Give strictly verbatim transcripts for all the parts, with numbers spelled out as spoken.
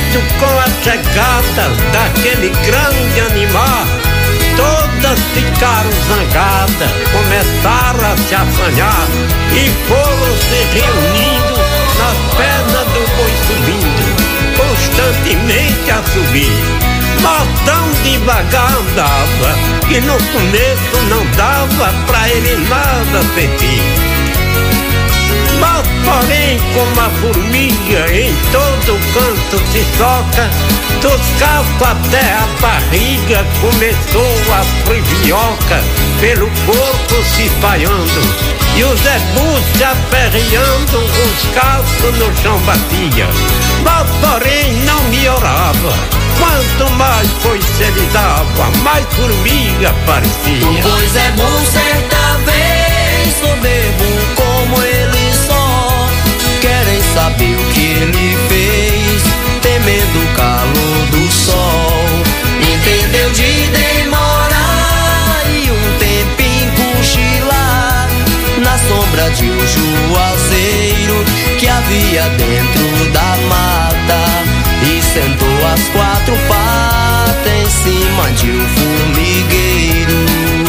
Junto com a chegada daquele grande animal, todas ficaram zangadas, começaram a se assanhar e foram se reunindo nas pernas do boi subindo, constantemente a subir. Mas tão devagar andava, que no começo não dava pra ele nada sentir. Mas porém, como a formiga em todo canto se soca, dos cacos até a barriga começou a frivioca, pelo corpo se espalhando, e o zebu se aperreando, os cacos no chão batia. Mas porém não melhorava. Quanto mais foi se ele dava, mais formiga parecia. O boi zebu certa vez, soberbo como ele só, querem saber o que ele fez, temendo o calor do sol. Entendeu de demorar e um tempinho cochilar na sombra de um juazeiro que havia dentro da mata, e sentou as quatro patas em cima de um formigueiro.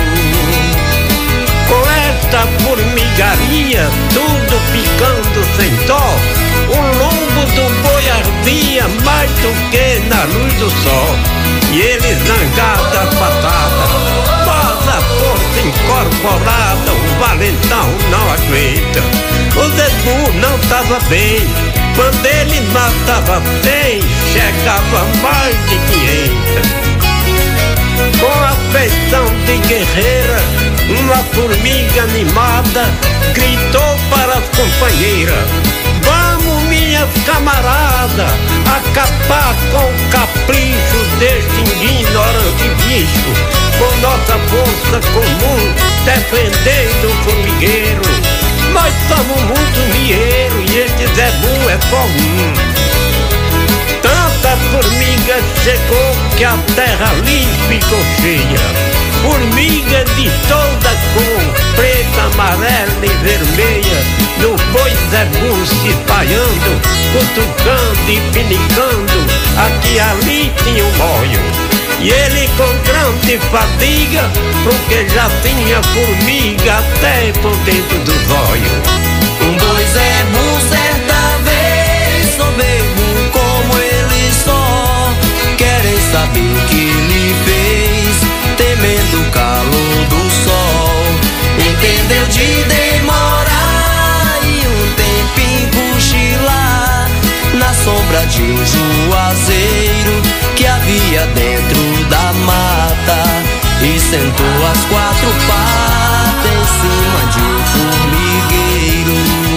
Com esta formigaria, tudo picando sem dó, o lombo do boi ardia mais do que na luz do sol. E ele zangado a patada, mas a força incorporada, o valentão não aguenta. O zebu não tava bem, quando ele matava cem, chegava mais de quinhentas. Com a feição de guerreira, uma formiga animada gritou para as companheiras: vamos, minhas camaradas, acabar com o capricho deste ignorante bicho, com nossa força comum, defendendo o formigueiro. Nós somos muito dinheiro e este zebu é só um. Tanta formiga chegou que a terra ali ficou cheia. Formiga de toda cor, preta, amarela e vermelha, no boi zebu se espalhando, cutucando e pinicando, aqui e ali tinha um molho. E ele com grande fadiga, porque já tinha formiga até por dentro dos olhos. Um boi zebu certa vez, soberbo como ele só, querem saber o que ele fez, temendo o calor do sol. Entendeu de demorar e um tempinho cochilar na sombra de um juazeiro que havia dentro da mata, e sentou as quatro patas em cima de um formigueiro.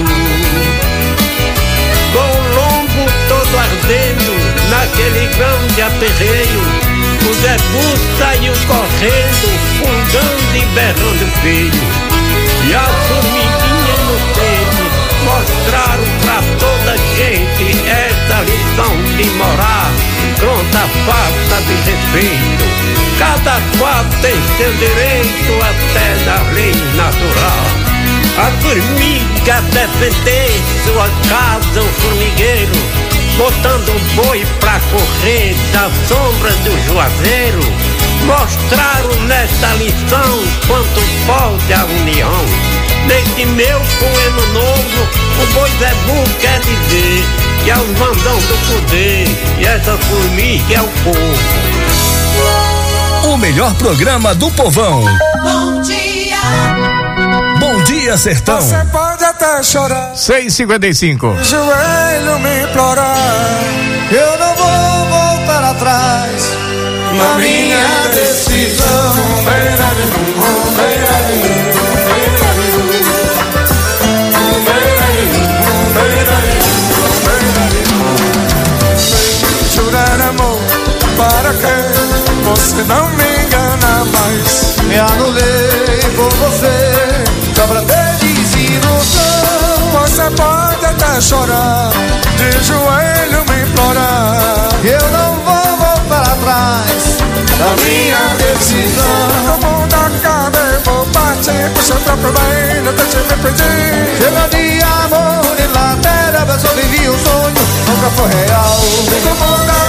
Com o lombo todo ardendo, naquele grande aperreio, o zebu saiu correndo, fungando e berrando feio. E as formiguinhas inocentes mostraram pra toda a gente esta lição de moral, pronta falta de respeito. Cada qual tem seu direito até na lei natural. A formiga defender sua casa, o formigueiro, botando o boi pra correr da sombra do juazeiro, mostraram nesta lição quanto pode a união. Neste meu poema novo, o boi zebu quer dizer que é os mandão do poder, e essa formiga é o povo. O melhor programa do povão. Bom dia. Bom dia, sertão. Você pode até chorar, seis e cinquenta e cinco. de joelho me implorar, eu não vou voltar atrás na minha decisão. Jurar amor, para que você não me engana mais. Me anulei por você, só pra ter desilusão. Você pode até chorar, de joelho me implorar, eu não vou voltar atrás da minha decisão. O mundo acaba, eu vou partir pro seu próprio bem, não deixe me pedir. Chega de amor e lateral, eu só vivi um sonho, nunca foi real. O mundo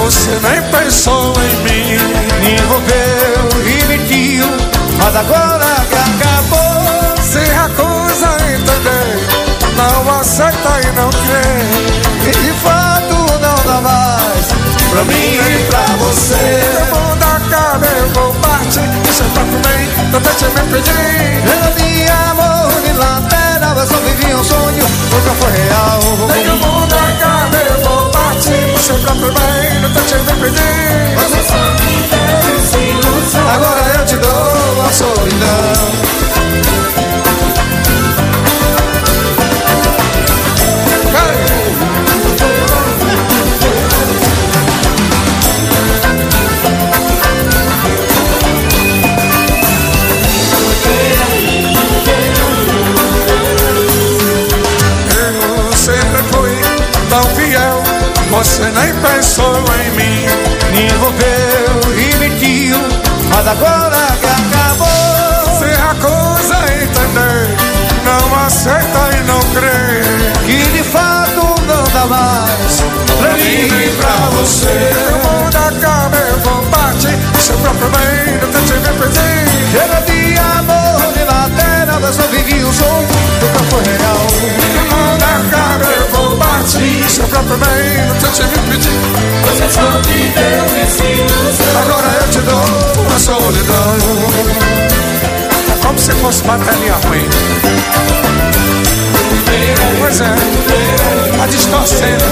você nem pensou em mim. Me envolveu e mentiu, mas agora que acabou, se recusa a entender, não aceita e não crê, e de fato não dá mais pra mim e pra você. O mundo acaba, eu vou partir, você tá com bem, tenta me pedir. Era de amor de lanterna, eu só vivia um sonho, nunca foi real. Nem o mundo acaba, eu vou partir, você tá com bem, tenta me pedir. Você só me deu desilusão, agora eu te dou a solidão. Você nem pensou em mim. Me envolveu e mentiu, mas agora que acabou, se recusa a entender, não aceita e não crê, que de fato não dá mais pra mim e pra você. O mundo acaba, eu vou partir, seu próprio bem, não tente me pedir. Chega de amor de lateral, eu só vivi um sonho, nunca foi real. O mundo acaba, eu vou partir, seu próprio bem, não tente me pedir. Você só me deu desilusão, agora eu te dou uma solidão. É como se fosse bateria ruim. Pois é, tá distorcendo.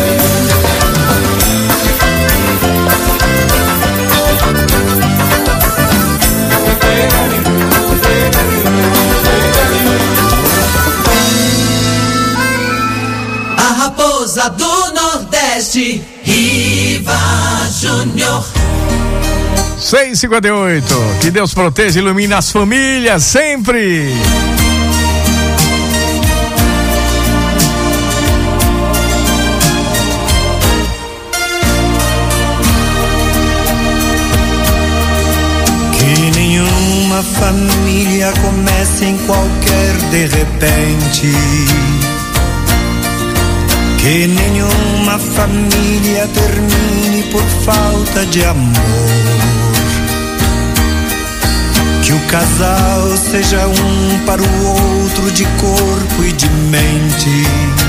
A raposa do Nordeste, Riva Júnior. seis e cinquenta e oito. Que Deus proteja e ilumine as famílias sempre. Que nenhuma família comece em qualquer de repente. Que nenhuma família termine por falta de amor. Que o casal seja um para o outro de corpo e de mente.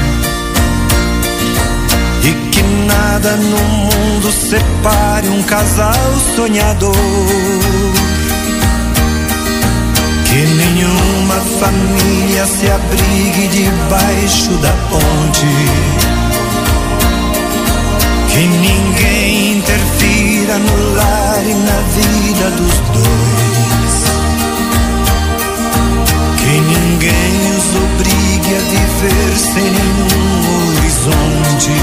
E que nada no mundo separe um casal sonhador. Que nenhuma família se abrigue debaixo da ponte. Que ninguém interfira no lar e na vida dos dois. Que ninguém os obrigue a viver sem nenhum horizonte.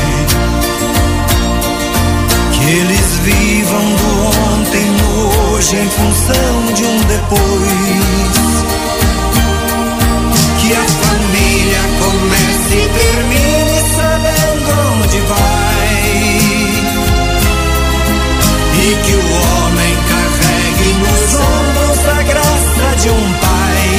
Que eles vivam do ontem no hoje em função de um depois. Que a família comece e termine sabendo onde vai. E que o homem carregue nos ombros a graça de um pai.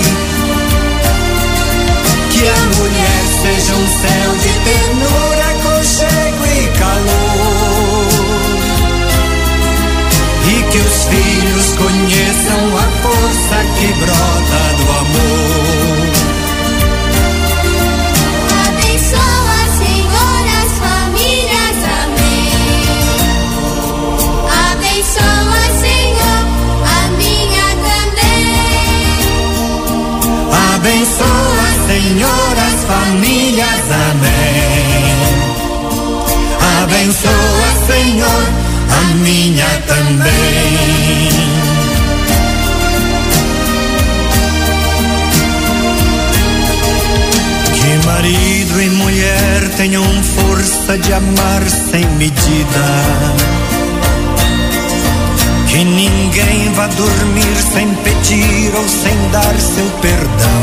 Que a mulher seja um céu de ternura, aconchego e calor. E que os filhos conheçam a força que brota do amor. Abençoa, Senhor, as famílias, amém. Abençoa, Senhor, a minha também. Abençoa, Senhor, as famílias, amém. Abençoa, Senhor, a minha também. Que marido e mulher tenham força de amar sem medida. Que ninguém vá dormir sem pedir ou sem dar seu perdão.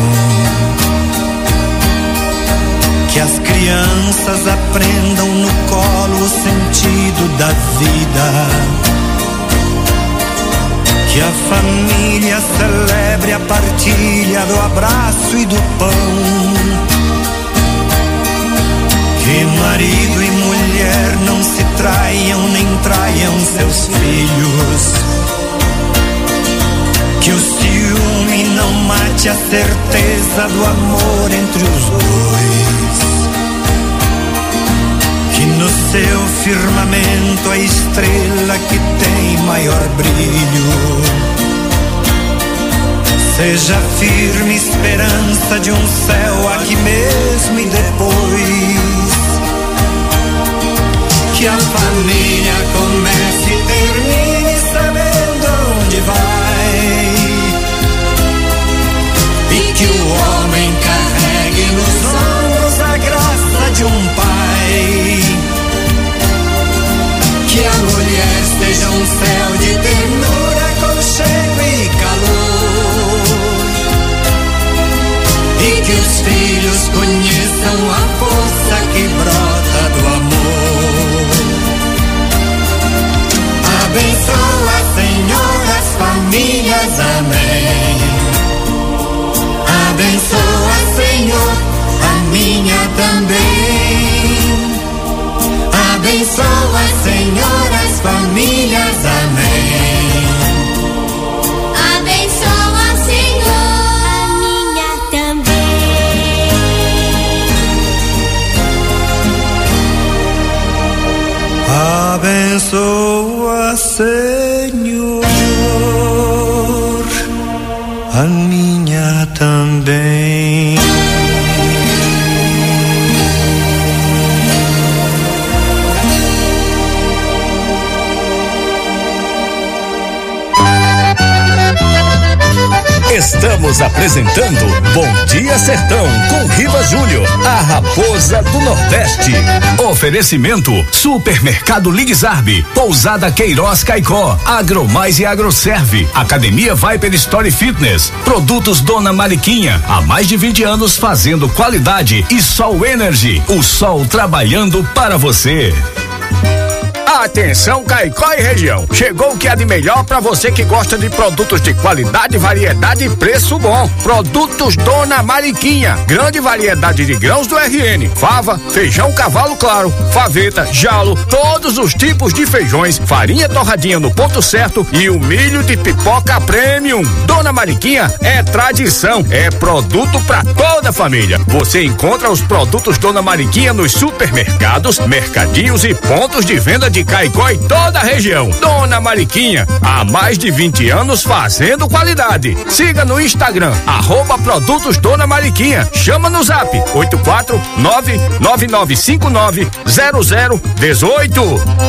Que as crianças aprendam no colo o sentido da vida. Que a família celebre a partilha do abraço e do pão. Que marido e mulher mulher não se traiam nem traiam seus filhos. Que o ciúme não mate a certeza do amor entre os dois. Que no seu firmamento a estrela que tem maior brilho seja firme esperança de um céu aqui mesmo e depois. Que a família comece e termine sabendo onde vai. E que o homem carregue nos ombros a graça de um pai. Que a mulher seja um céu de ternura, aconchego e calor. E que os filhos conheçam a força que brota do amor. Abençoa, Senhor, as famílias, amém. Abençoa, Senhor, a minha também. Abençoa, Senhor, as famílias, amém. Abençoa, Senhor, a minha também. Abençoa, Senhor, a minha também. Estamos apresentando Bom Dia Sertão com Riva Júnior, a raposa do Nordeste. Oferecimento Supermercado Ligzarbe, Pousada Queiroz Caicó, Agromais e Agroserve, Academia Viper Story Fitness, Produtos Dona Mariquinha, há mais de vinte anos fazendo qualidade, e Sol Energy, o sol trabalhando para você. Atenção, Caicó e região. Chegou o que há de melhor para você que gosta de produtos de qualidade, variedade e preço bom. Produtos Dona Mariquinha. Grande variedade de grãos do R N. Fava, feijão cavalo claro, faveta, jalo, todos os tipos de feijões, farinha torradinha no ponto certo e o milho de pipoca premium. Dona Mariquinha é tradição, é produto para toda a família. Você encontra os produtos Dona Mariquinha nos supermercados, mercadinhos e pontos de venda de Caicó e toda a região. Dona Mariquinha, há mais de vinte anos fazendo qualidade. Siga no Instagram, arroba Produtos Dona Mariquinha. Chama no zap oito quatro nove nove nove cinco nove zero zero um oito.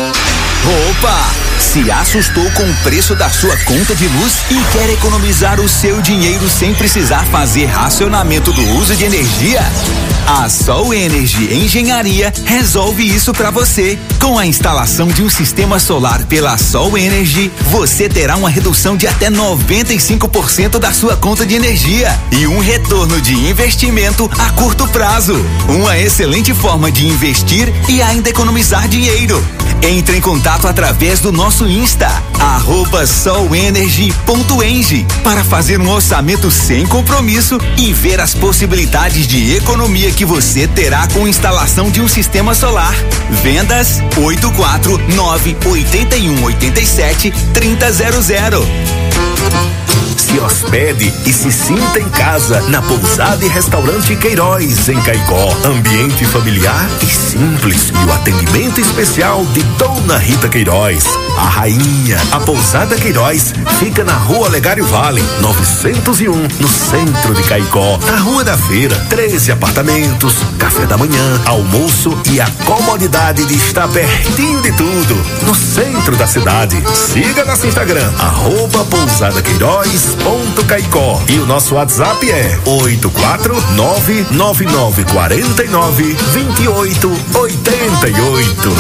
Opa! Se assustou com o preço da sua conta de luz e quer economizar o seu dinheiro sem precisar fazer racionamento do uso de energia? A Sol Energy Engenharia resolve isso para você. Com a instalação de um sistema solar pela Sol Energy, você terá uma redução de até noventa e cinco por cento da sua conta de energia e um retorno de investimento a curto prazo. Uma excelente forma de investir e ainda economizar dinheiro. Entre em contato através do nosso Insta, arroba solenergy ponto eng, para fazer um orçamento sem compromisso e ver as possibilidades de economia que você terá com instalação de um sistema solar. Vendas oito quatro nove oito um oito sete três zero zero. Se hospede e se sinta em casa na Pousada e Restaurante Queiroz, em Caicó. Ambiente familiar e simples e o atendimento especial de Dona Rita Queiroz, a rainha. A Pousada Queiroz fica na Rua Olegário Vale, novecentos e um, no centro de Caicó. Na Rua da Feira, treze apartamentos, café da manhã, almoço e a comodidade de estar pertinho de tudo, no centro da cidade. Siga nosso Instagram, arroba Pousada Queiroz ponto Caicó, e o nosso WhatsApp é oito quatro nove nove nove quatro nove dois oito oito oito.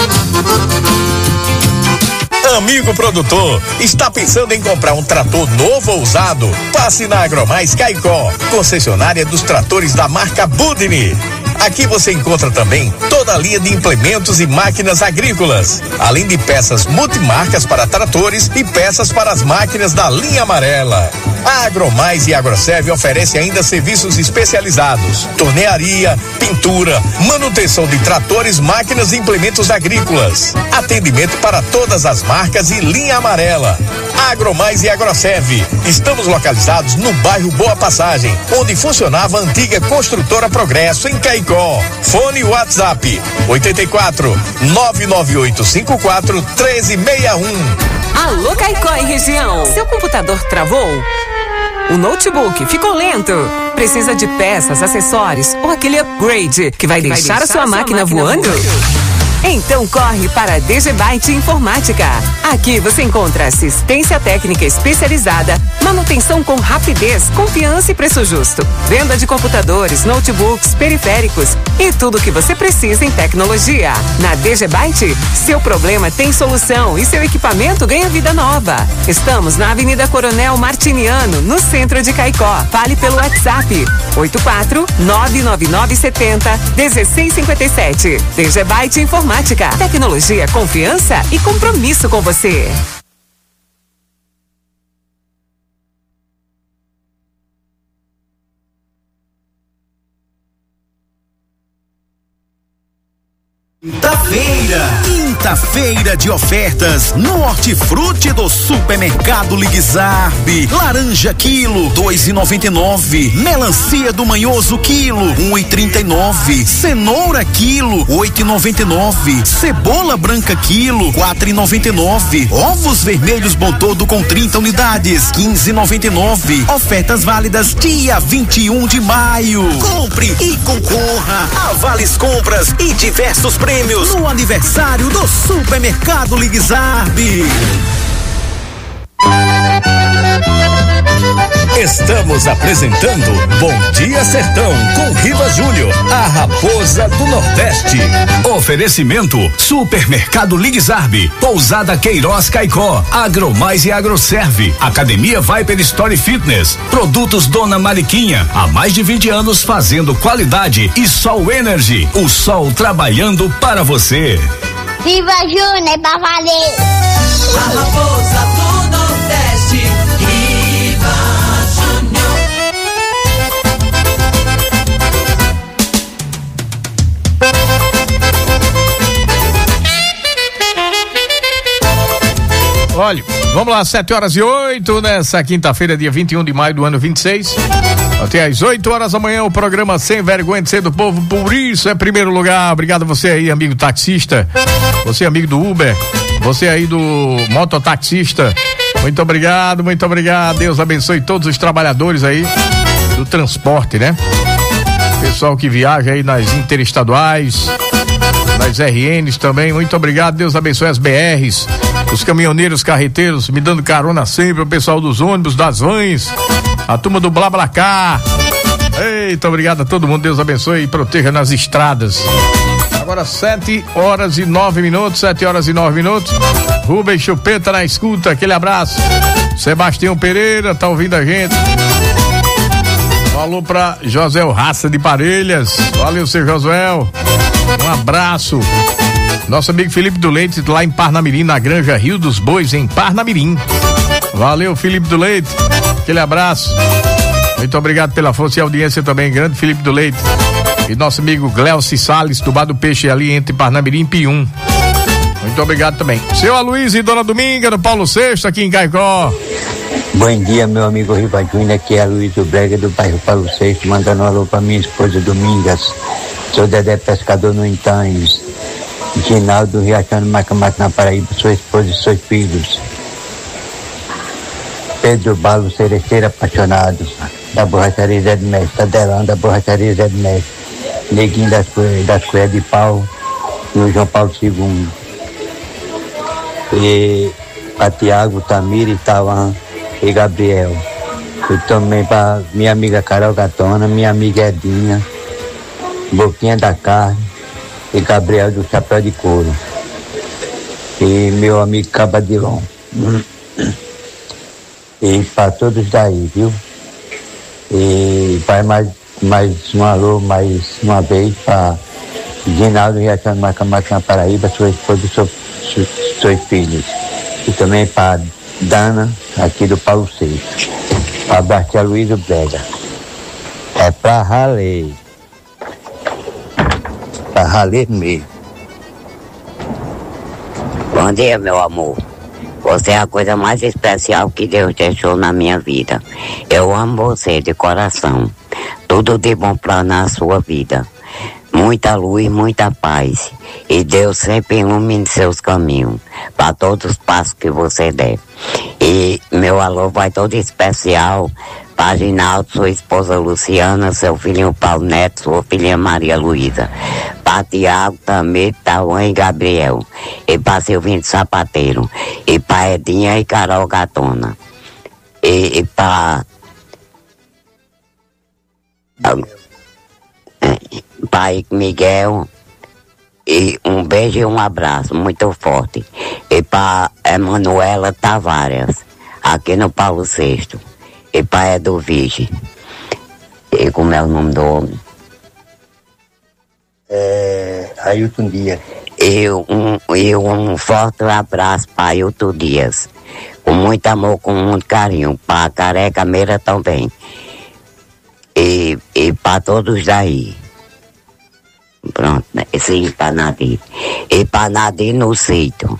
Amigo produtor, está pensando em comprar um trator novo ou usado? Passe na Agromais Caicó, concessionária dos tratores da marca Budini. Aqui você encontra também toda a linha de implementos e máquinas agrícolas, além de peças multimarcas para tratores e peças para as máquinas da linha amarela. A Agromais e Agroserve oferece ainda serviços especializados, tornearia, pintura, manutenção de tratores, máquinas e implementos agrícolas. Atendimento para todas as marcas e linha amarela. Agromais e Agroserve. Estamos localizados no bairro Boa Passagem, onde funcionava a antiga construtora Progresso, em Caicó. Fone WhatsApp oito quatro, nove nove oito cinco quatro, um três seis um. Alô, Caicó e região. Seu computador travou? O notebook ficou lento? Precisa de peças, acessórios ou aquele upgrade que vai, que deixar, vai deixar a sua, a sua máquina, máquina voando? voando? Então corre para a D G Byte Informática. Aqui você encontra assistência técnica especializada, manutenção com rapidez, confiança e preço justo, venda de computadores, notebooks, periféricos e tudo o que você precisa em tecnologia. Na D G Byte, seu problema tem solução e seu equipamento ganha vida nova. Estamos na Avenida Coronel Martiniano, no centro de Caicó. Fale pelo WhatsApp oito quatro nove nove nove sete zero um seis cinco sete. D G Byte Informática. Tecnologia, confiança e compromisso com você. Quinta-feira, quinta-feira de ofertas no Hortifruti do Supermercado Liguizarbe. Laranja quilo, dois e noventa e nove. Melancia do Manhoso quilo, um e trinta e nove. Cenoura quilo, oito e noventa e nove. Cebola branca quilo, quatro e noventa e nove. Ovos vermelhos Bom Todo com trinta unidades, quinze e noventa e nove. Ofertas válidas dia vinte e um de maio. Compre e concorra a vales compras e diversos prêmios no aniversário do Supermercado Liguizarbe. Estamos apresentando Bom Dia Sertão com Riva Júnior, a raposa do Nordeste. Oferecimento Supermercado Liguizarbe, Pousada Queiroz Caicó, Agromais e Agroserve, Academia Viper Story Fitness, Produtos Dona Mariquinha, há mais de vinte anos fazendo qualidade, e Sol Energy, o sol trabalhando para você. Viva Júnior, é pra valer. A raposa do Nordeste, Viva Júnior. Olha, vamos lá, sete horas e oito, nessa quinta-feira, dia vinte e um de maio do ano vinte e seis. Até às oito horas da manhã, o programa Sem Vergonha de Ser do Povo, por isso é primeiro lugar. Obrigado a você aí, amigo taxista, você amigo do Uber, você aí do mototaxista. Muito obrigado, muito obrigado. Deus abençoe todos os trabalhadores aí do transporte, né? Pessoal que viaja aí nas interestaduais, nas R Ns também, muito obrigado. Deus abençoe as B Rs, os caminhoneiros, carreteiros, me dando carona sempre, o pessoal dos ônibus, das vans, a turma do BlaBlaCar. Eita, obrigado a todo mundo. Deus abençoe e proteja nas estradas. Agora sete horas e nove minutos, sete horas e nove minutos. Rubens Chupeta na escuta, aquele abraço. Sebastião Pereira tá ouvindo a gente. Falou pra José Raça de Parelhas. Valeu, seu Josué. Um abraço. Nosso amigo Felipe do Leite, lá em Parnamirim, na Granja Rio dos Bois, em Parnamirim. Valeu, Felipe do Leite. Aquele abraço. Muito obrigado pela força e audiência também, grande Felipe do Leite. E nosso amigo Gleuci Salles, do Bar do Peixe, ali entre Parnamirim e Pium. Muito obrigado também. Seu Aloysio e Dona Dominga, do Paulo Sexto, aqui em Caicó. Bom dia, meu amigo Riva Júnior, aqui é Aloysio Brega, do bairro Paulo Sexto, mandando um alô pra minha esposa Domingas. Sou Dedé Pescador no Intanhos. Ginaldo Riachão Macamato na Paraíba, sua esposa e seus filhos. Pedro Balo Cereceira Apaixonado, da borracharia Zé de Mestre, Tadelão da borracharia Zé de Mestre, Neguinho das, das Colheres de Pau e o João Paulo segundo. E para Tiago, Tamir, Tawan e Gabriel. E também para minha amiga Carol Gatona, minha amiga Edinha, Boquinha da Carne e Gabriel do Chapéu de Couro. E meu amigo Cabadilon. E para todos daí, viu? E vai mais mais um alô, mais uma vez para Ginaldo Riachão do Macamaca, na Paraíba, sua esposa e seus, seus filhos. E também para Dana, aqui do Paulo Seixas. Para Bastia Luiz Brega. É para raler. Para raler mesmo. Bom dia, meu amor. Você é a coisa mais especial que Deus deixou na minha vida. Eu amo você de coração. Tudo de bom para na sua vida. Muita luz, muita paz. E Deus sempre ilumine seus caminhos. Para todos os passos que você der. E meu alô vai todo especial para Ginaldo, sua esposa Luciana, seu filhinho Paulo Neto, sua filhinha Maria Luísa. Para Tiago também, Tauã e Gabriel. E para Silvinho Sapateiro. E para Edinha e Carol Gatona. E, e para Pai Miguel. E um beijo e um abraço muito forte. E para Emanuela Tavares, aqui no Paulo Sexto. E para Edu Vige. E como é o nome do homem? É, Ailton Dias. E um, e um forte abraço para Ailton Dias. Com muito amor, com muito carinho. Para a Careca Meira também. E, e para todos daí. Pronto, né? Sim, para Nadir. E para Nadir no sítio.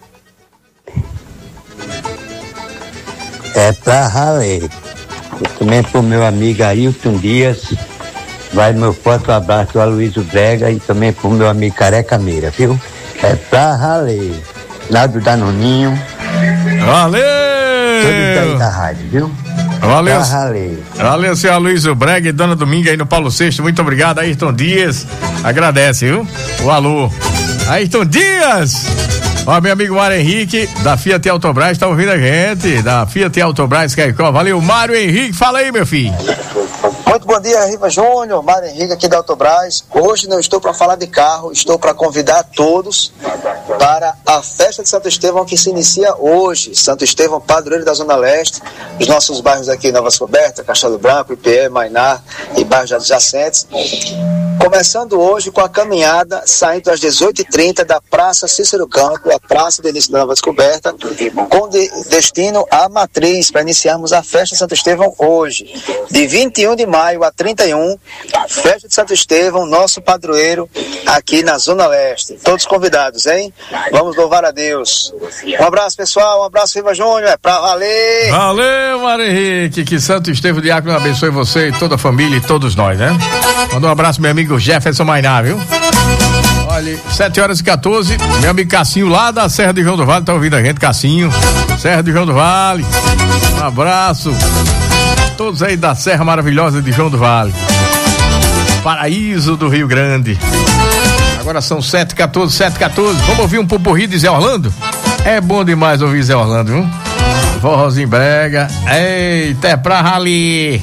É para raler. Também para o meu amigo Ailton Dias. Vai meu forte abraço a Aloysio Brega e também para o meu amigo Careca Meira, viu? É para raler. Nado Danoninho. Valeu! Todos daí da rádio, viu? Valeu, Valeu, valeu, seu Aloysio Brega e Dona Dominga aí no Paulo Sexto, muito obrigado, Ayrton Dias, agradece, viu? O alô, Ayrton Dias, ó, meu amigo Mário Henrique, da Fiat Autobras, tá ouvindo a gente, da Fiat Autobras, Caicó, valeu, Mário Henrique, fala aí, meu filho. Muito bom dia, Riva Júnior, Mário Henrique aqui da Autobras. Hoje não estou para falar de carro, estou para convidar todos para a festa de Santo Estevão que se inicia hoje. Santo Estevão, padroeiro da Zona Leste, os nossos bairros aqui, Nova Descoberta, Castelo Branco, I P E, Mainá e bairros adjacentes. Começando hoje com a caminhada, saindo às dezoito e trinta da Praça Cícero Campo, a praça do início da Nova Descoberta, com de, destino à Matriz, para iniciarmos a festa de Santo Estevão hoje. De vinte e um de maio a trinta e um, festa de Santo Estevão, nosso padroeiro, aqui na Zona Leste. Todos convidados, hein? Vamos louvar a Deus. Um abraço, pessoal, um abraço, Riva Júnior, é pra valer! Valeu, Mário Henrique, que Santo Estevão Diácono abençoe você e toda a família e todos nós, né? Manda um abraço, meu amigo Jefferson Mainá, viu? Olha, sete horas e quatorze, meu amigo Cassinho lá da Serra de João do Vale, tá ouvindo a gente, Cassinho, Serra de João do Vale, um abraço, todos aí da Serra Maravilhosa de João do Vale, paraíso do Rio Grande. Agora são sete e quatorze, sete e quatorze, vamos ouvir um pupurri de Zé Orlando? É bom demais ouvir Zé Orlando, viu? Forrozinho brega, eita, é pra rali.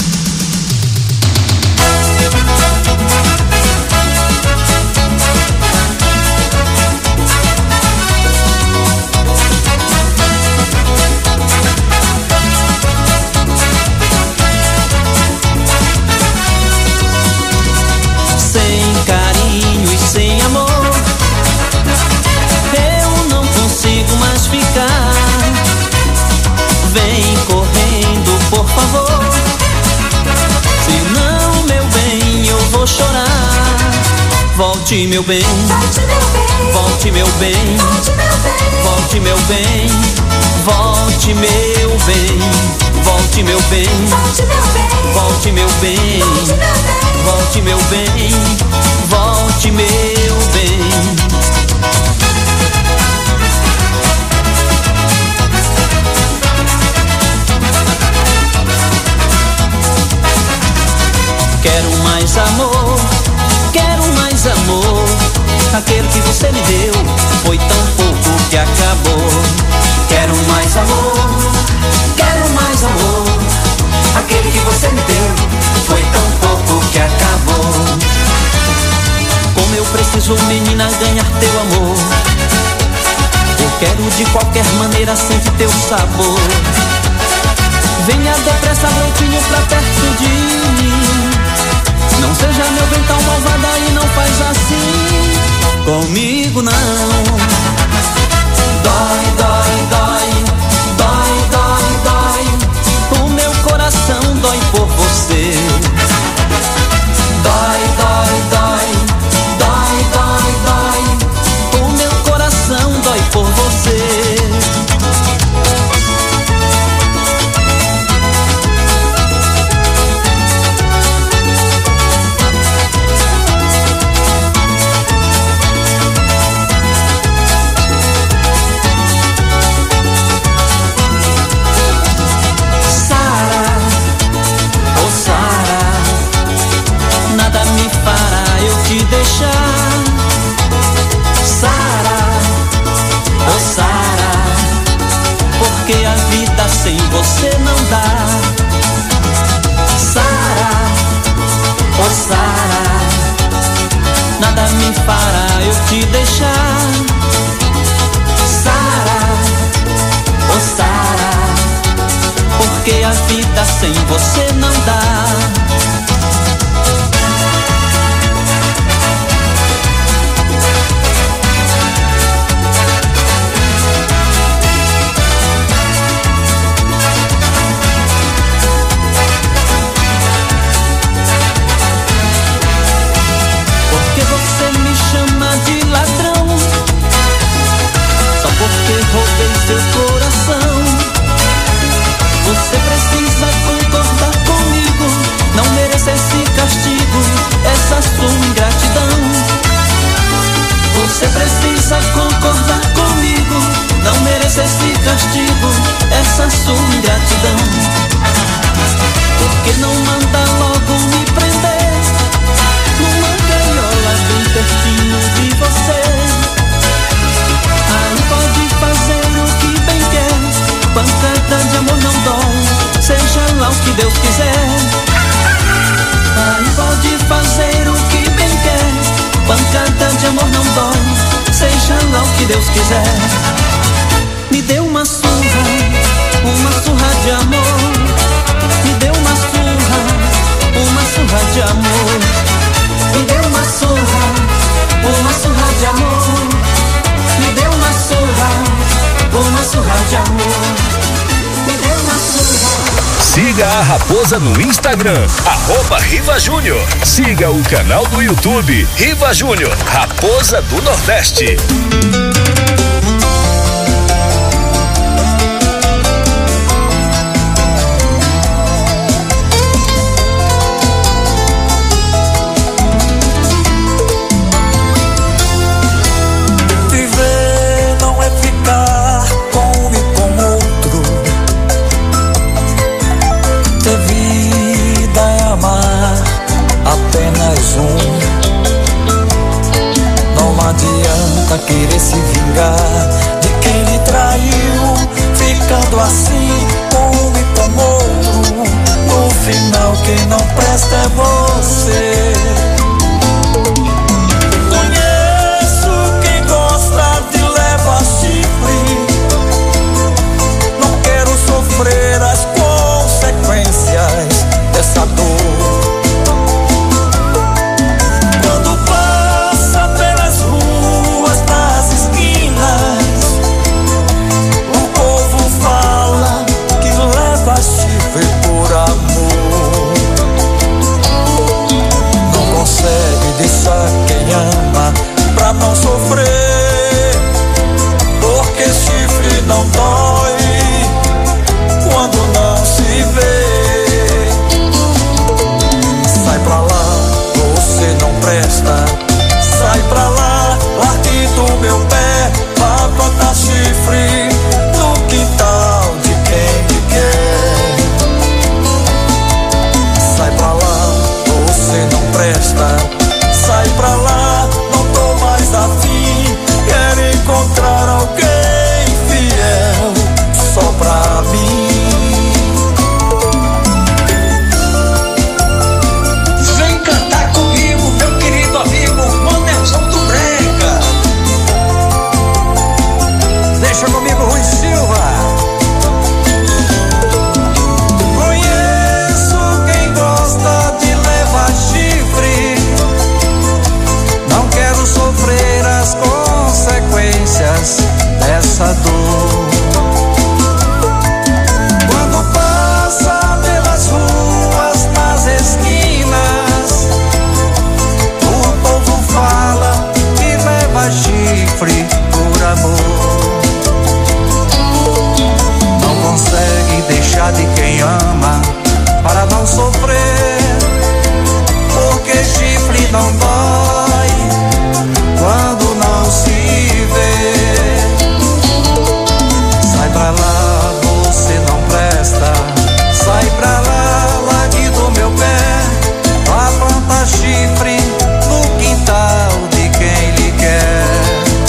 Volte meu bem, volte meu bem, volte meu bem, volte meu bem, volte meu bem, volte meu bem, volte meu bem, volte meu bem. Quero mais amor, quero mais amor. Aquele que você me deu foi tão pouco que acabou. Quero mais amor, quero mais amor. Aquele que você me deu foi tão pouco que acabou. Como eu preciso, menina, ganhar teu amor. Eu quero de qualquer maneira sentir teu sabor. Venha depressa, brotinho, pra perto de mim. Não seja meu bem tão malvada e não faz assim comigo não. Dói, dói, dói, dói, dói, dói. O meu coração dói por você. Dói, dói, dói, dói, dói, dói. O meu coração dói por você. Deixar Sara, oh Sara, porque a vida sem você não dá. Sara, oh Sara, nada me fará eu te deixar. Sara, oh Sara, porque a vida sem você não dá. Roubei seu coração. Você precisa concordar comigo. Não merece esse castigo, essa sua ingratidão. Você precisa concordar comigo. Não merece esse castigo, essa sua ingratidão. Por que não manda logo me prender numa gaiola bem pertinho de você? Aí pode fazer o que bem quer. Pancada de amor não dói, seja lá o que Deus quiser. Aí pode fazer o que bem quer. Pancada de amor não dói, seja lá o que Deus quiser. Me deu uma surra, uma surra de amor. Me deu uma surra, uma surra de amor. Me deu uma surra, uma surra de amor. Me deu uma surra, uma surra de amor. Me deu uma surra. Siga a Raposa no Instagram, arroba Riva Júnior. Siga o canal do YouTube, Riva Júnior, Raposa do Nordeste. Querer se vingar de quem lhe traiu, ficando assim com um e com outro. No final quem não presta é você. Conheço quem gosta de levar chifre. Não quero sofrer as consequências dessa dor. Quando passa pelas ruas, nas esquinas, não dói quando não se vê. Sai pra lá, você não presta. Sai pra lá, largue do meu pé. Vá plantar chifre no quintal de quem lhe quer.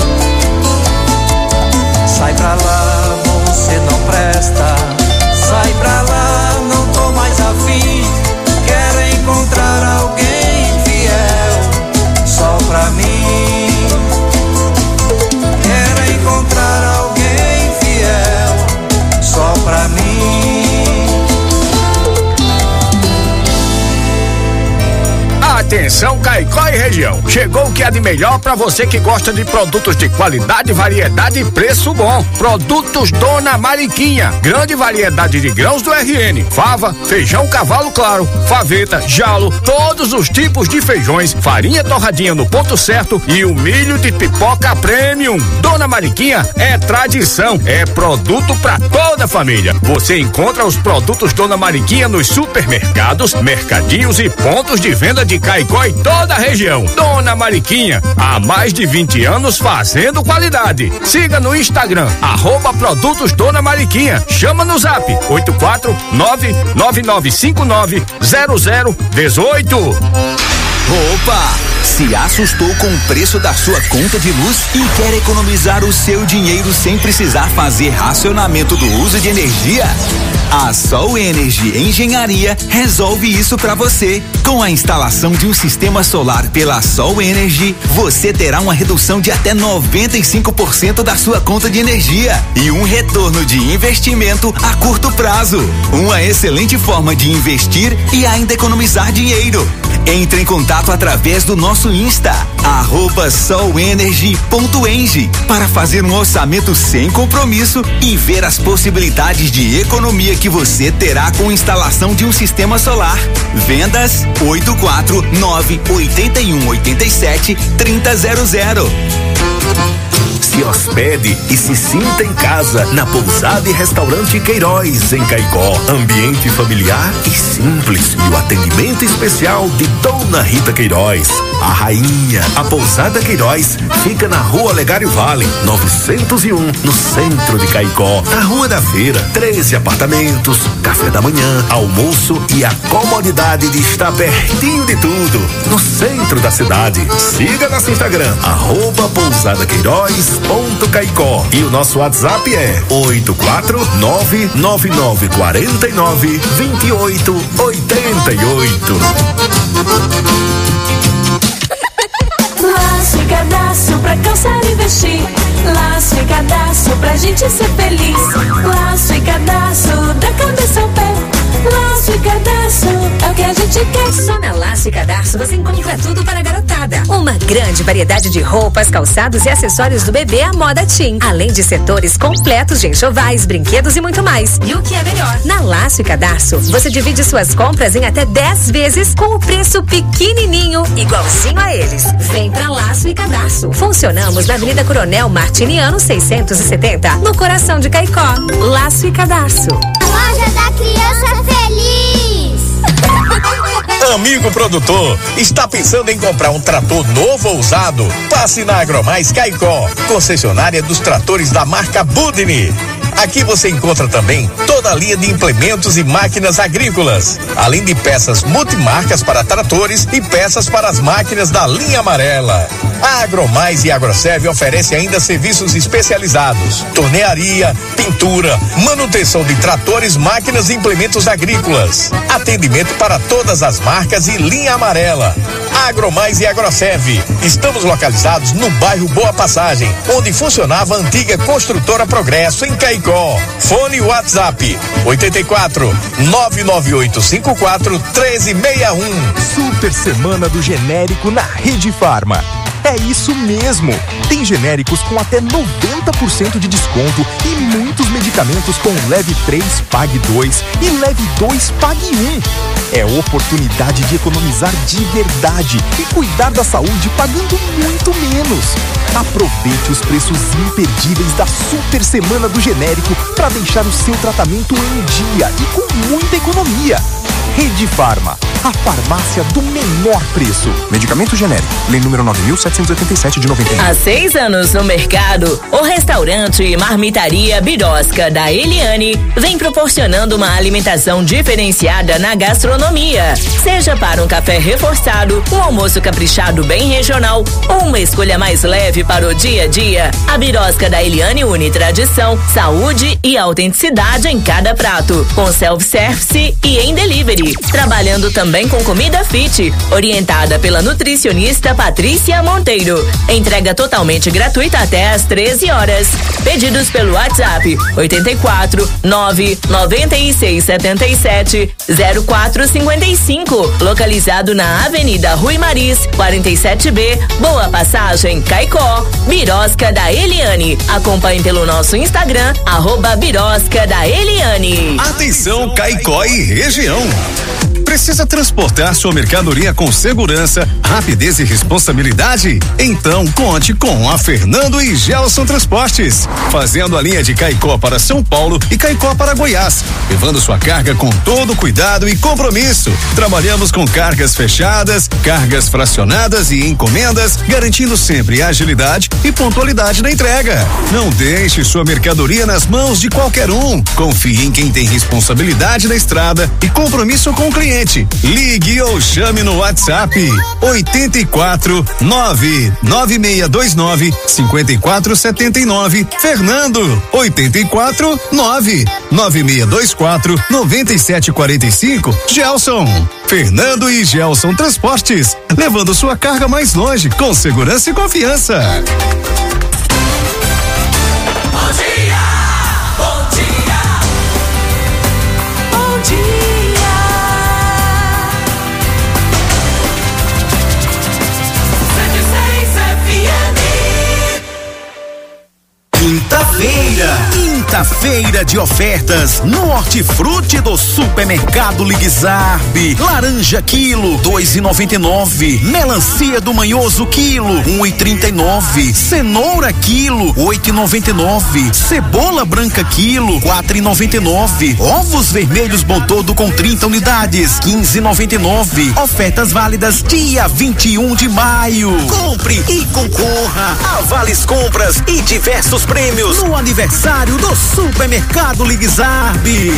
Sai pra lá, você não presta. Sai pra lá, não tô mais afim. Quero encontrar alguém fiel só pra mim. Quero encontrar alguém fiel só pra mim. Atenção, Caicó e região. Chegou o que há de melhor para você que gosta de produtos de qualidade, variedade e preço bom. Produtos Dona Mariquinha. Grande variedade de grãos do R N. Fava, feijão cavalo claro, faveta, jalo, todos os tipos de feijões, farinha torradinha no ponto certo e o milho de pipoca premium. Dona Mariquinha é tradição, é produto para toda a família. Você encontra os produtos Dona Mariquinha nos supermercados, mercadinhos e pontos de venda de Caicó e toda a região. Dona Mariquinha, há mais de vinte anos fazendo qualidade. Siga no Instagram, arroba produtos Dona Mariquinha. Chama no zap oito quatro nove nove nove cinco nove zero zero um oito. Opa! Se assustou com o preço da sua conta de luz e quer economizar o seu dinheiro sem precisar fazer racionamento do uso de energia? A Sol Energy Engenharia resolve isso para você. Com a instalação de um sistema solar pela Sol Energy, você terá uma redução de até noventa e cinco por cento da sua conta de energia e um retorno de investimento a curto prazo. Uma excelente forma de investir e ainda economizar dinheiro. Entre em contato através do nosso Insta, arroba solenergy ponto eng, para fazer um orçamento sem compromisso e ver as possibilidades de economia que você terá com a instalação de um sistema solar. Vendas oito quatro nove oito um oito sete três zero zero. Se hospede e se sinta em casa na Pousada e Restaurante Queiroz, em Caicó. Ambiente familiar e simples e o atendimento especial de Dona Rita Queiroz, a rainha. A Pousada Queiroz fica na Rua Legário Vale, novecentos e um, no centro de Caicó. Na Rua da Feira, treze apartamentos, café da manhã, almoço e a comodidade de estar pertinho de tudo, no centro da cidade. Siga nosso Instagram, arroba Pousada Queiroz ponto Caicó, e o nosso WhatsApp é oito quatro nove nove nove quatro nove dois oito oito oito. Laço e cadastro pra calçar e vestir. Laço e cadastro pra gente ser feliz. Laço e cadastro da cabeça ao pé. Laço e cadastro é o que a gente quer. Só na Laço e Cadastro você encontra tudo para a garotada. Uma grande variedade de roupas, calçados e acessórios do bebê à moda teen. Além de setores completos de enxovais, brinquedos e muito mais. E o que é melhor? Na Laço e Cadastro, você divide suas compras em até dez vezes com o preço pequenininho, igualzinho a eles. Vem pra Laço e Cadastro. Funcionamos na Avenida Coronel Martiniano seiscentos e setenta, no coração de Caicó. Laço e Cadastro. Loja da Criança Feliz. Amigo produtor, está pensando em comprar um trator novo ou usado? Passe na Agromais Caicó, concessionária dos tratores da marca Budini. Aqui você encontra também toda a linha de implementos e máquinas agrícolas, além de peças multimarcas para tratores e peças para as máquinas da linha amarela. A Agromais e Agroserve oferece ainda serviços especializados: tornearia, pintura, manutenção de tratores, máquinas e implementos agrícolas. Atendimento para todas as marcas e linha amarela. Agromais e Agroserve. Estamos localizados no bairro Boa Passagem, onde funcionava a antiga construtora Progresso, em Caicó. Fone WhatsApp oito quatro nove nove oito cinco quatro um três seis um. Super Semana do Genérico na Rede Farma. É isso mesmo! Tem genéricos com até noventa por cento de desconto e muitos medicamentos com Leve três, Pague dois e Leve dois, Pague um. É oportunidade de economizar de verdade e cuidar da saúde pagando muito menos. Aproveite os preços imperdíveis da Super Semana do Genérico para deixar o seu tratamento em dia e com muita economia. Rede Farma, a farmácia do menor preço. Medicamento genérico, lei número nove mil setecentos e oitenta e sete de noventa e um. Há seis anos no mercado, o restaurante e marmitaria Birosca da Eliane vem proporcionando uma alimentação diferenciada na gastronomia. Seja para um café reforçado, um almoço caprichado bem regional ou uma escolha mais leve para o dia a dia, a Birosca da Eliane une tradição, saúde e autenticidade em cada prato, com self-service e em delivery, trabalhando também com comida fit, orientada pela nutricionista Patrícia Monteiro. Entrega totalmente gratuita até às treze horas. Pedidos pelo WhatsApp oitenta e quatro, nove, noventa e seis, setenta e sete, zero quatro cinquenta e cinco, localizado na Avenida Rui Maris, quarenta e sete B, Boa Passagem, Caicó. Birosca da Eliane. Acompanhe pelo nosso Instagram, arroba Birosca da Eliane. Atenção, Caicó e região. Precisa transportar sua mercadoria com segurança, rapidez e responsabilidade? Então conte com a Fernando e Gelson Transportes, fazendo a linha de Caicó para São Paulo e Caicó para Goiás, levando sua carga com todo cuidado e compromisso. Trabalhamos com cargas fechadas, cargas fracionadas e encomendas, garantindo sempre agilidade e pontualidade na entrega. Não deixe sua mercadoria nas mãos de qualquer um. Confie em quem tem responsabilidade na estrada e compromisso com o cliente. Ligue ou chame no WhatsApp oitenta e quatro, nove nove seis dois nove, cinco quatro sete nove. Fernando, oitenta e quatro, nove nove seis dois quatro, nove sete quatro cinco. Gelson, Fernando e Gelson Transportes, levando sua carga mais longe com segurança e confiança. Bom dia, bom dia, bom dia. Quinta-feira, quinta-feira de ofertas no Hortifruti do Supermercado Liguizarbe. Laranja quilo, dois e noventa e nove. Melancia do Manhoso quilo, um e trinta e nove. Cenoura quilo, oito e noventa e nove. Cebola branca quilo, quatro e noventa e nove. Ovos vermelhos Bom Todo com trinta unidades, quinze e noventa e nove. Ofertas válidas dia vinte e um de maio. Compre e concorra a vales compras e diversos prêmios no aniversário do Supermercado Liguizarbe.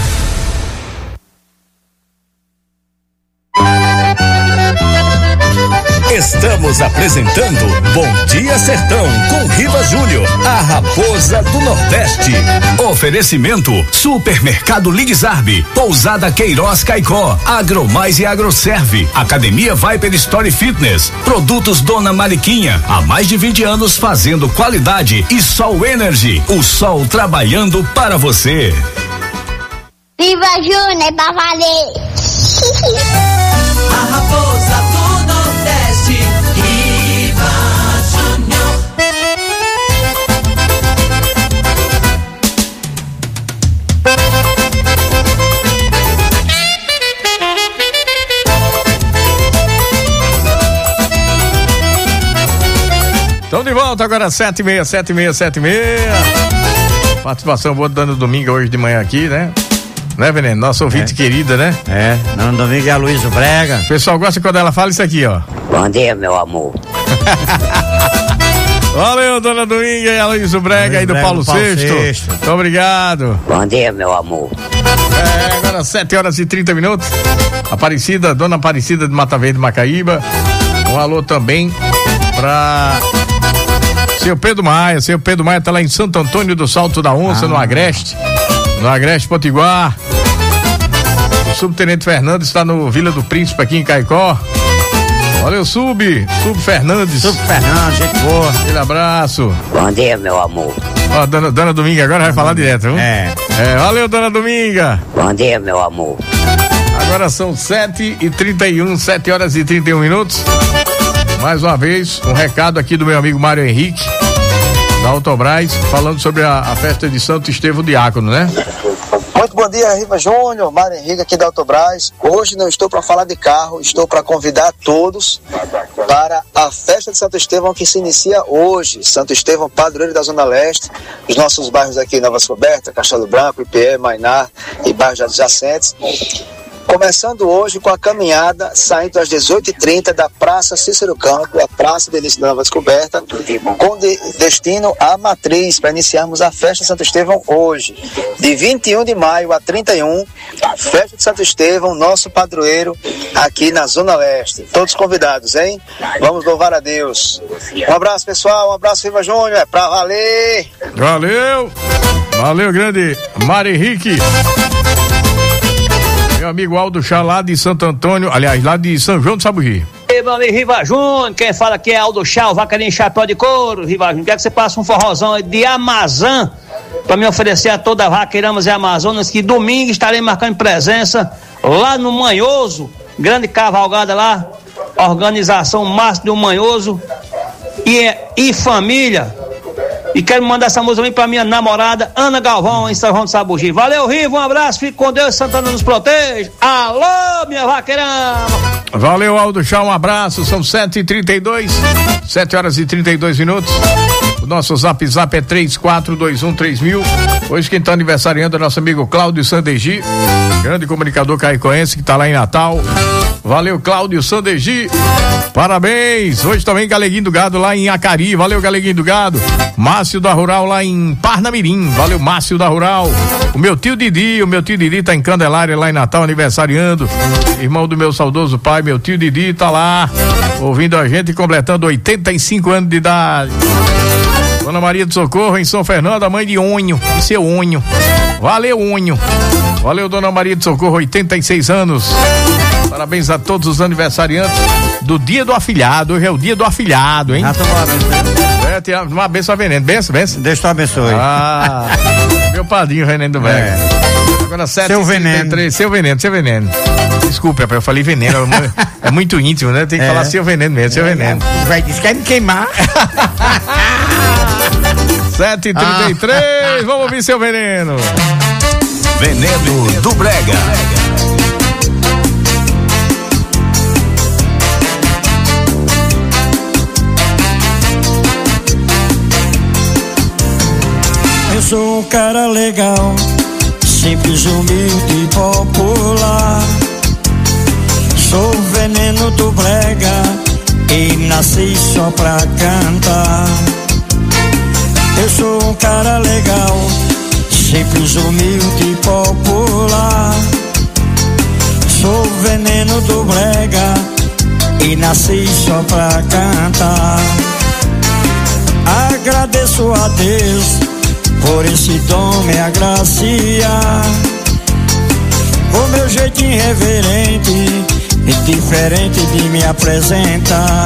Estamos apresentando Bom Dia Sertão com Riva Júnior, a raposa do Nordeste. Oferecimento Supermercado Liguizarbe, Pousada Queiroz Caicó, Agromais e Agroserve, Academia Viper Story Fitness, Produtos Dona Mariquinha, há mais de vinte anos fazendo qualidade, e Sol Energy, o sol trabalhando para você. Viva Júnior, é pra valer. A raposa do Nordeste, Riva Júnior. Estamos de volta agora, sete e meia, sete e meia, sete e meia. Participação boa dando domingo hoje de manhã aqui, né? Né, Veneno? Nossa ouvinte é. querida, né? É, Dona Domingo é a Luísa Brega. O pessoal gosta quando ela fala isso aqui, ó. Bom dia, meu amor. Valeu, Dona Dominga e a Luísa Brega aí do Brega, Paulo, Paulo Sexto. Sexto. Muito obrigado. Bom dia, meu amor. É, agora sete horas e trinta minutos. Aparecida, Dona Aparecida de Mata Verde, Macaíba. Um alô também pra seu Pedro Maia. Seu Pedro Maia tá lá em Santo Antônio do Salto da Onça, ah. no Agreste. No Agreste Potiguar. O subtenente Fernandes está no Vila do Príncipe aqui em Caicó. Valeu, Sub, Sub Fernandes. Sub Fernandes, gente boa. Aquele abraço. Bom dia, meu amor. Ó, dona, dona Dominga agora vai falar direto, viu? É. É, valeu, Dona Dominga. Bom dia, meu amor. Agora são sete e trinta e um, sete horas e trinta e um minutos. Mais uma vez, um recado aqui do meu amigo Mário Henrique, da Autobras, falando sobre a, a festa de Santo Estevão Diácono, né? Muito bom dia, Riva Júnior, Mário Henrique aqui da Autobras. Hoje não estou para falar de carro, estou para convidar todos para a festa de Santo Estevão que se inicia hoje. Santo Estevão, padroeiro da Zona Leste, os nossos bairros aqui, Nova Descoberta, Castelo Branco, I P E, Mainá e bairros adjacentes. Começando hoje com a caminhada, saindo às dezoito e trinta da Praça Cícero Campos, a Praça de Início da Nova Descoberta, com de, destino à Matriz, para iniciarmos a Festa de Santo Estevão hoje. De vinte e um de maio a trinta e um, Festa de Santo Estevão, nosso padroeiro, aqui na Zona Leste. Todos convidados, hein? Vamos louvar a Deus. Um abraço, pessoal, um abraço, Riva Júnior, é pra valer! Valeu! Valeu, grande Mário Henrique. Meu amigo Aldo Chá, lá de Santo Antônio, aliás, lá de São João do Sabugi. Ei, meu amigo Riva Júnior, quem fala aqui é Aldo Chá, o vacarinho chapéu de couro. Riva Júnior, quer que você passe um forrozão de Amazã para me oferecer a toda a Vaqueiramas e Amazonas, que domingo estarei marcando presença lá no Manhoso, grande cavalgada lá, organização Márcio do Manhoso e, e família. E quero mandar essa música também pra minha namorada Ana Galvão, em São João do Sabugi. Valeu, Riva, um abraço, fique com Deus, Santana nos proteja. Alô, minha vaqueirama! Valeu, Aldo Chá, um abraço, são sete e trinta e dois, sete horas e trinta e dois minutos. O nosso zap zap é três quatro dois um três mil. Hoje quem tá aniversariando é nosso amigo Cláudio Sandegi, grande comunicador caicoense que tá lá em Natal. Valeu, Cláudio Sandegi. Parabéns. Hoje também Galeguinho do Gado lá em Acari. Valeu, Galeguinho do Gado. Márcio da Rural lá em Parnamirim. Valeu, Márcio da Rural. O meu tio Didi, o meu tio Didi tá em Candelária lá em Natal, aniversariando. Irmão do meu saudoso pai, meu tio Didi tá lá ouvindo a gente, completando oitenta e cinco anos de idade. Dona Maria do Socorro em São Fernando, a mãe de Onho, e seu Onho. Valeu, Onho. Valeu, Dona Maria do Socorro, oitenta e seis anos. Parabéns a todos os aniversariantes do dia do afilhado. Hoje é o dia do afilhado, hein? Ah, tomou a benção. É, tem uma benção a Veneno. Benção, benção. Deus te abençoe. Ah, meu padrinho, Veneno do Vega. É. Agora sete Seu Veneno. Seu Veneno, seu Veneno. Desculpa, eu falei veneno, é muito íntimo, né? Tem que é. falar seu veneno mesmo, seu é. veneno. Vai, diz que quer me queimar. sete e trinta e três, ah. Vamos ouvir seu veneno. Veneno do Brega. Eu sou um cara legal, simples, humilde e popular. Sou o veneno do Brega e nasci só pra cantar. Eu sou um cara legal, simples, humilde e popular. Sou o veneno do Brega e nasci só pra cantar. Agradeço a Deus por esse dom me agraciar. O meu jeito irreverente e diferente de me apresentar.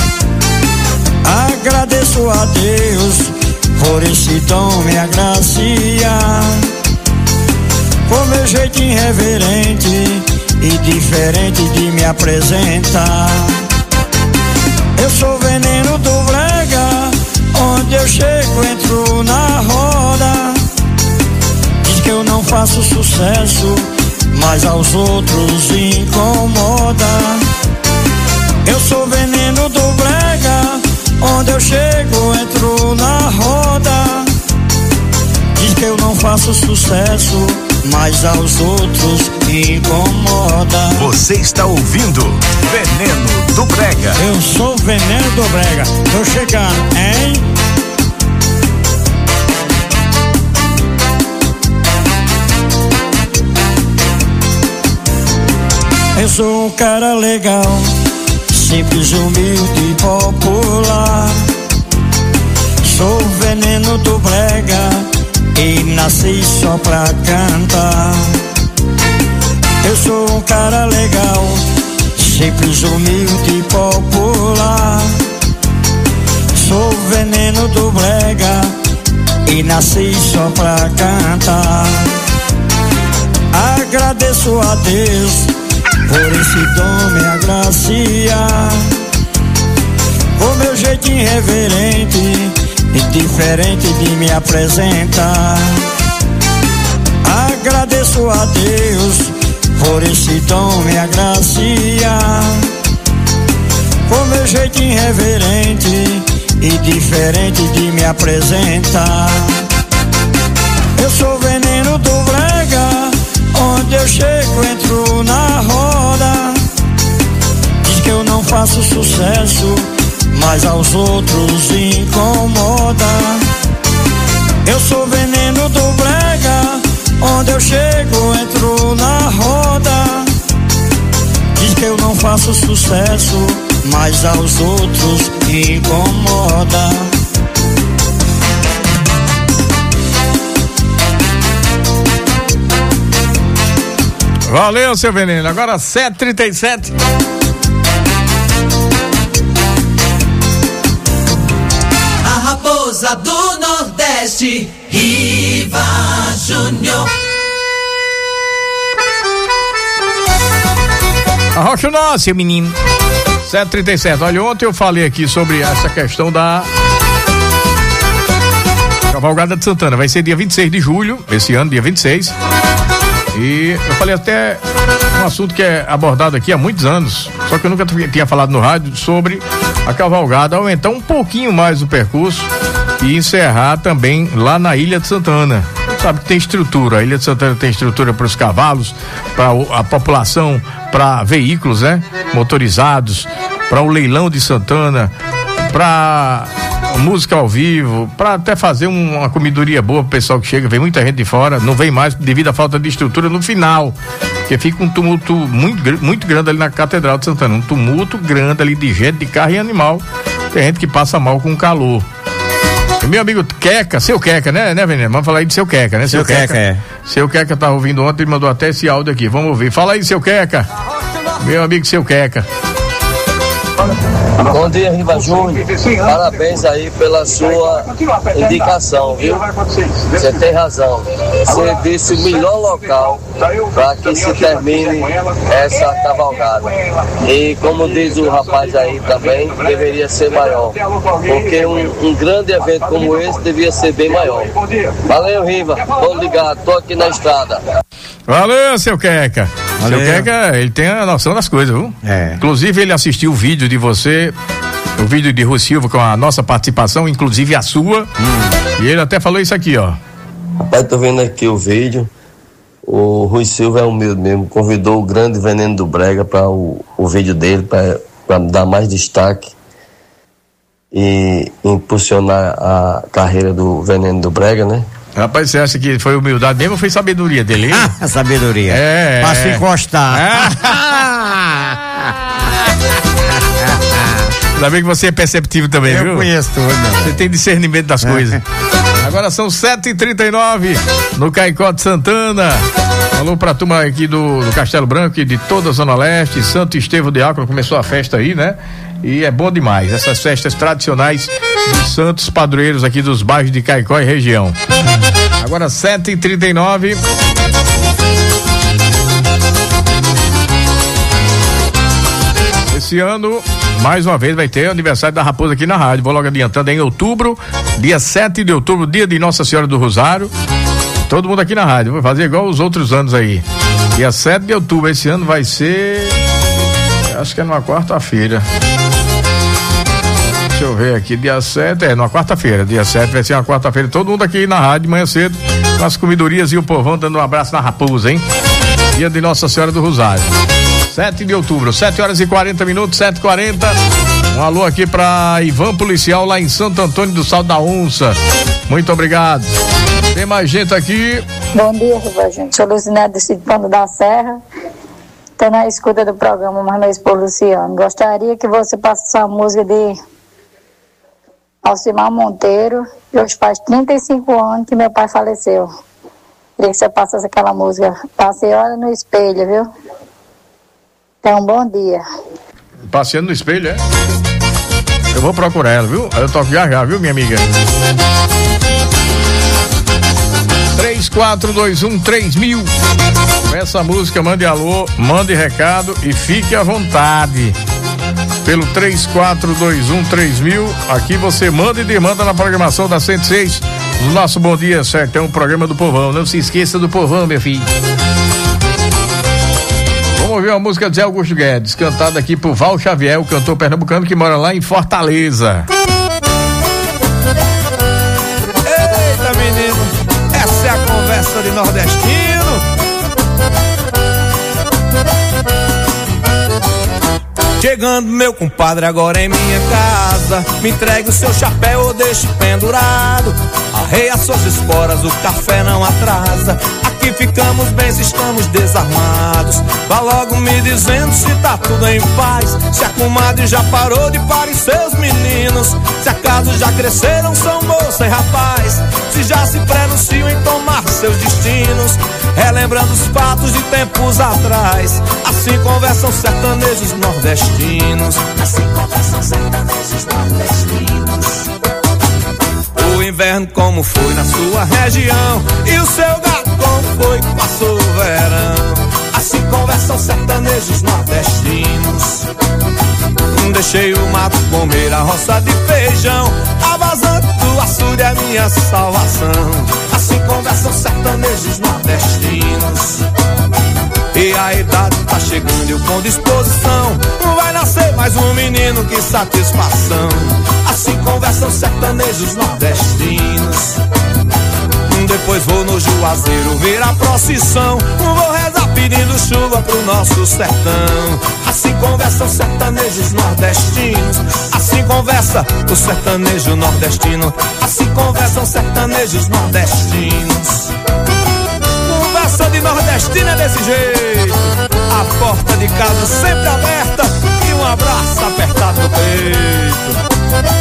Agradeço a Deus por esse dom me agraciar. O meu jeito irreverente e diferente de me apresentar. Eu sou veneno do Brega, onde eu chego entro na roda. Diz que eu não faço sucesso, mas aos outros incomoda. Eu sou veneno do Brega, onde eu chego entro na roda. Diz que eu não faço sucesso, mas aos outros incomoda. Você está ouvindo Veneno do Brega. Eu sou veneno do Brega, tô chegando, hein? Eu sou um cara legal, simples, humilde e popular. Sou o veneno do Brega e nasci só pra cantar. Eu sou um cara legal, simples, humilde e popular. Sou o veneno do Brega e nasci só pra cantar. Agradeço a Deus por esse dom me agraciar. O meu jeito irreverente e diferente de me apresentar. Agradeço a Deus por esse dom me agraciar. O meu jeito irreverente e diferente de me apresentar. Eu sou veneno do Brega, onde eu chego entro entro na roda. Diz que eu não faço sucesso, mas aos outros incomoda. Eu sou veneno do brega, onde eu chego entro na roda. Diz que eu não faço sucesso, mas aos outros incomoda. Valeu, seu veneno. Agora sete e trinta e sete. A raposa do Nordeste, Riva Júnior. Arrocha o nosso, seu menino. sete e trinta e sete. Olha, ontem eu falei aqui sobre essa questão da Cavalgada de Santana. Vai ser dia vinte e seis de julho, esse ano, dia vinte e seis. E eu falei até um assunto que é abordado aqui há muitos anos, só que eu nunca tinha falado no rádio sobre a cavalgada aumentar um pouquinho mais o percurso e encerrar também lá na Ilha de Santana. Sabe que tem estrutura, a Ilha de Santana tem estrutura para os cavalos, para a população, para veículos, né, motorizados, para o leilão de Santana, para música ao vivo, para até fazer um, uma comidoria boa pro pessoal que chega. Vem muita gente de fora, não vem mais devido à falta de estrutura no final, porque fica um tumulto muito, muito grande ali na Catedral de Santana, um tumulto grande ali de gente, de carro e animal. Tem gente que passa mal com calor. E meu amigo Queca, seu Queca, né, né, Veneno? Vamos falar aí de seu Queca, né? Seu, seu Queca, Queca, é. Seu Queca tava ouvindo ontem, ele mandou até esse áudio aqui, vamos ouvir. Fala aí, seu Queca. Meu amigo seu Queca. Bom dia, Riva Júnior. Parabéns aí pela sua indicação, viu? Você tem razão. Você disse o melhor local para que se termine essa cavalgada. E como diz o rapaz aí também, deveria ser maior. Porque um, um grande evento como esse devia ser bem maior. Valeu, Riva. Bom ligado. Tô aqui na estrada. Valeu, seu Queca. Valeu. Seu Queca, ele tem a noção das coisas, viu? É. Inclusive, ele assistiu o vídeo de você, o vídeo de Rui Silva com a nossa participação, inclusive a sua. Hum. E ele até falou isso aqui, ó. Rapaz, tô vendo aqui o vídeo. O Rui Silva é humilde mesmo. Convidou o grande Veneno do Brega para o, o vídeo dele, para dar mais destaque e impulsionar a carreira do Veneno do Brega, né? Rapaz, você acha que foi humildade mesmo ou foi sabedoria dele? Ah, sabedoria. É. Pra se encostar. Ainda bem que você é perceptivo também, eu viu? Eu conheço tudo. Você tem discernimento das coisas. Agora são sete e trinta e nove no Caicó de Santana. Falou pra turma aqui do, do Castelo Branco e de toda a Zona Leste, Santo Estevão de Acre, começou a festa aí, né? E é bom demais, essas festas tradicionais dos santos padroeiros aqui dos bairros de Caicó e região. Agora sete e trinta e nove. Esse ano, mais uma vez, vai ter o aniversário da Raposa aqui na rádio. Vou logo adiantando, é em outubro, dia sete de outubro, dia de Nossa Senhora do Rosário. Todo mundo aqui na rádio, vou fazer igual os outros anos aí. Dia sete de outubro, esse ano vai ser, acho que é numa quarta-feira. Deixa eu ver aqui, dia sete, é numa quarta-feira, dia sete vai ser uma quarta-feira, todo mundo aqui na rádio, manhã cedo, com as comidorias e o povão dando um abraço na Raposa, hein? Dia de Nossa Senhora do Rosário. sete de outubro, sete horas e quarenta minutos, sete e quarenta. Um alô aqui pra Ivan Policial lá em Santo Antônio do Salto da Onça. Muito obrigado. Tem mais gente aqui. Bom dia, Riva Júnior. Sou Lucinete do Sítio Pano da Serra. Tô na escuta do programa, mas meu esposo Luciano. Gostaria que você passasse a música de Alcimar Monteiro. Hoje faz trinta e cinco anos que meu pai faleceu. Queria que você passasse aquela música. Passei hora no espelho, viu? Então, bom dia. Passeando no espelho, é? Eu vou procurar ela, viu? Eu toco já já, viu, minha amiga? três quatro dois um três mil. Essa música, mande alô, mande recado e fique à vontade. Pelo três quatro dois um três mil, aqui você manda e demanda na programação da cento e seis, no nosso Bom Dia Sertão, o programa do povão. Não se esqueça do povão, meu filho. Vamos ouvir uma música de Zé Augusto Guedes, cantada aqui por Val Xavier, o cantor pernambucano que mora lá em Fortaleza. Eita, menino, essa é a conversa de nordestino. Chegando meu compadre agora em minha casa, me entregue o seu chapéu ou deixe pendurado. Arreia suas esporas, o café não atrasa. Aqui ficamos bem se estamos desarmados. Vá logo me dizendo se tá tudo em paz, se a comadre já parou de parir seus meninos, se acaso já cresceram, são moça e rapaz, se já se prenunciam em tomar seus destinos, relembrando os fatos de tempos atrás. Assim conversam sertanejos nordestinos. Assim conversam sertanejos nordestinos. O inverno como foi na sua região e o seu gato como foi que passou o verão. Assim conversam sertanejos nordestinos. Deixei o mato comer a roça de feijão, a vazante do açude é minha salvação. Assim conversam sertanejos nordestinos. E a idade tá chegando, eu com disposição, vai nascer mais um menino, que satisfação. Assim conversam sertanejos nordestinos. Depois vou no Juazeiro ver a procissão, vou rezar pedindo chuva pro nosso sertão. Assim conversam sertanejos nordestinos. Assim conversa o sertanejo nordestino. Assim conversam sertanejos nordestinos. Conversa de nordestino é desse jeito, a porta de casa sempre aberta e um abraço apertado no peito.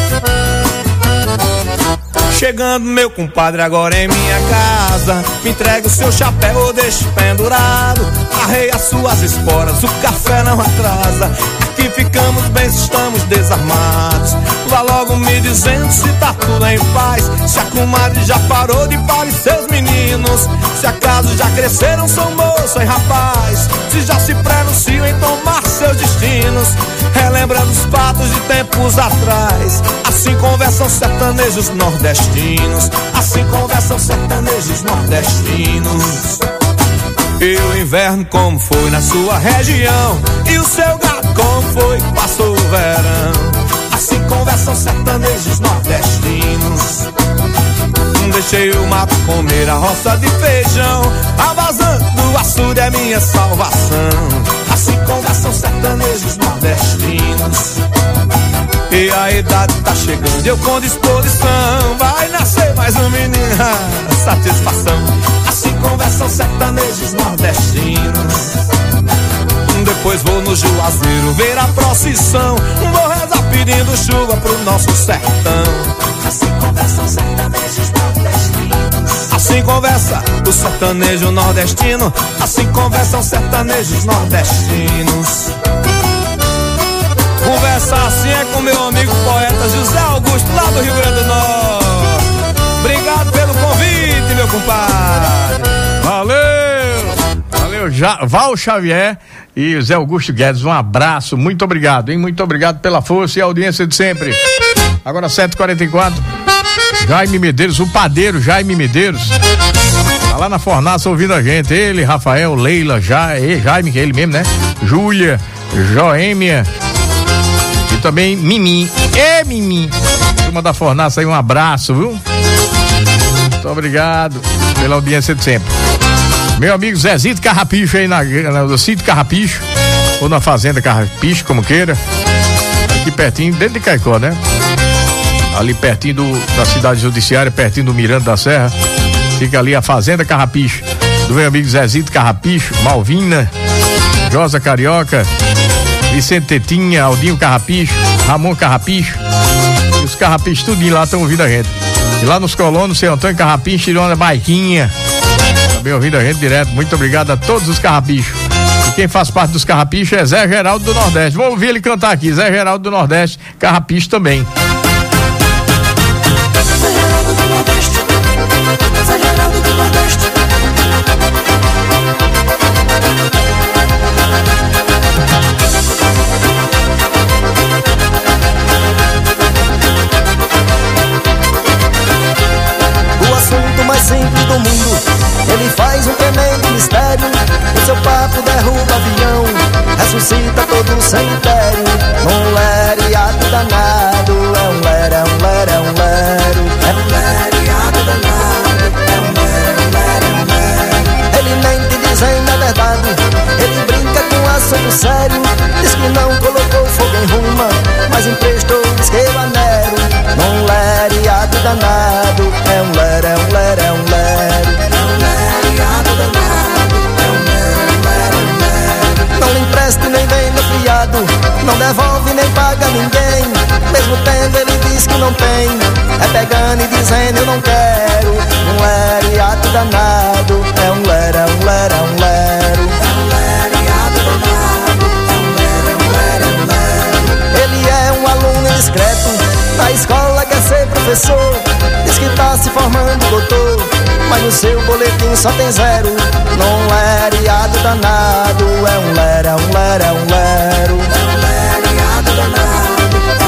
Chegando meu compadre agora em minha casa, me entregue o seu chapéu ou deixe pendurado. Arreia suas esporas, o café não atrasa. Aqui ficamos bem se estamos desarmados. Vá logo me dizendo se tá tudo em paz, se a comadre já parou de parir seus meninos, se acaso já cresceram, são moça e rapaz, se já se prenunciam em tomar seus destinos, relembrando os fatos de tempos atrás. Assim conversam sertanejos nordestinos. Assim conversam sertanejos nordestinos. E o inverno como foi na sua região e o seu gato como foi que passou o verão. Assim conversam sertanejos nordestinos. Deixei o mato comer a roça de feijão, a vazante do açude é minha salvação. Assim conversam sertanejos nordestinos. E a idade tá chegando, eu com disposição, vai nascer mais um menino, satisfação. Assim conversam sertanejos nordestinos. Depois vou no Juazeiro ver a procissão, vou rezar pedindo chuva pro nosso sertão. Assim conversam sertanejos nordestinos. Assim conversa o sertanejo nordestino. Assim conversam sertanejos nordestinos. Conversa assim é com meu amigo poeta José Augusto, lá do Rio Grande do Norte. Obrigado pelo convite, meu compadre. Valeu! Valeu, ja, Val Xavier e Zé Augusto Guedes, um abraço, muito obrigado, hein? Muito obrigado pela força e audiência de sempre. Agora sete e quarenta e quatro, Jaime Medeiros, o padeiro Jaime Medeiros, tá lá na fornaça ouvindo a gente, ele, Rafael, Leila, ja, Jaime, que é ele mesmo, né? Júlia, Joêmia e também Mimi, é Mimi, turma da fornaça aí, um abraço, viu? Muito obrigado pela audiência de sempre. Meu amigo Zezito Carrapicho aí na, na, no sítio Carrapicho, ou na fazenda Carrapicho, como queira, aqui pertinho, dentro de Caicó, né? Ali pertinho do, da cidade judiciária, pertinho do Miranda da Serra, fica ali a fazenda Carrapicho, do meu amigo Zezito Carrapicho, Malvina, Josa Carioca, Vicente Tetinha, Aldinho Carrapicho, Ramon Carrapicho, e os Carrapichos tudinho lá estão ouvindo a gente. E lá nos colonos, seu Antônio Carrapicho, Tirona Baiquinha, também ouvindo a gente direto. Muito obrigado a todos os Carrapichos. E quem faz parte dos Carrapichos é Zé Geraldo do Nordeste. Vamos ouvir ele cantar aqui, Zé Geraldo do Nordeste, Carrapicho também. Zé Geraldo do Nordeste, Zé Geraldo do Nordeste. O assunto mais simples do mundo, ele faz um tremendo mistério. O seu papo derruba avião, ressuscita todo o cemitério. Um leriado danado, é um lero, é um lero, é um lero. É um leriado danado, é um lero, um lero, é um lero. Ele mente dizendo a verdade, ele brinca com assunto sério. Diz que não colocou isqueiro anero. Não leriado danado, é um lero, é um lero, é um lero. É um leriado danado, é um lero, lero, lero. Não lhe empresta nem venda fiado, não devolve nem paga ninguém. Mesmo tendo ele diz que não tem, é pegando e dizendo eu não quero. Um leriado danado, é um lero, é um lero, é um lero. É um leriado danado, é um lero, é um lero, é um lero. Ele é um aluno indiscreto, na escola quer ser professor. Diz que tá se formando doutor, mas no seu boletim só tem zero. Não leriado danado, é um lero, é um lero, é um lero. É um leriado danado.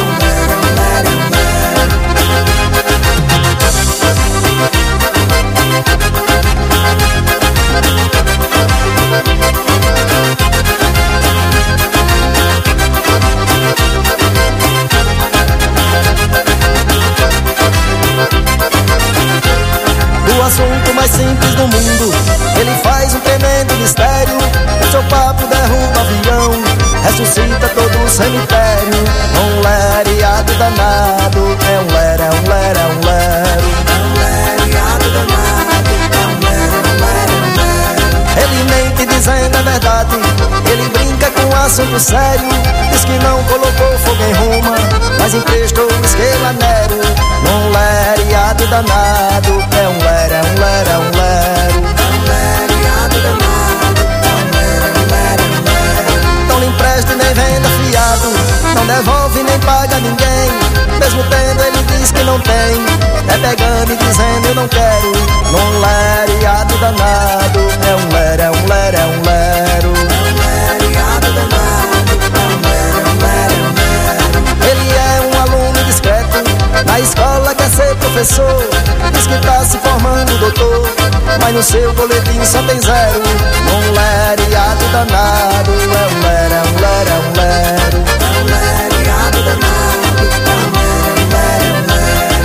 O assunto mais simples do mundo, ele faz um tremendo mistério. O seu papo derruba avião, ressuscita todo o cemitério. Um leriado danado, é um lero, é um lero, é um lero. É um leriado danado, é um lero, é um lero, é um lero. Ele mente dizendo a verdade, ele brinca com assunto sério. Diz que não colocou fogo em Roma, mas emprestou o isqueiro anero. Um leriado danado, é um lero, é um lero, é um lero. É um leriado danado, é um lero, é um lero, é um lero. Não lhe empresta nem venda fiado, não devolve nem paga ninguém. Mesmo tendo ele diz que não tem, é pegando e dizendo eu não quero. Um leriado danado, é um lero, é um lero, é um lero. É um leriado danado, é um lero, é um lero, é um lero. Ele é um aluno discreto, na escola quer ser professor. Diz que tá se formando doutor, mas no seu boletim só tem zero. Um leriado danado, é um lero, é um lero, é um lero. É um leriado danado, é um lero, é um lero, é um lero.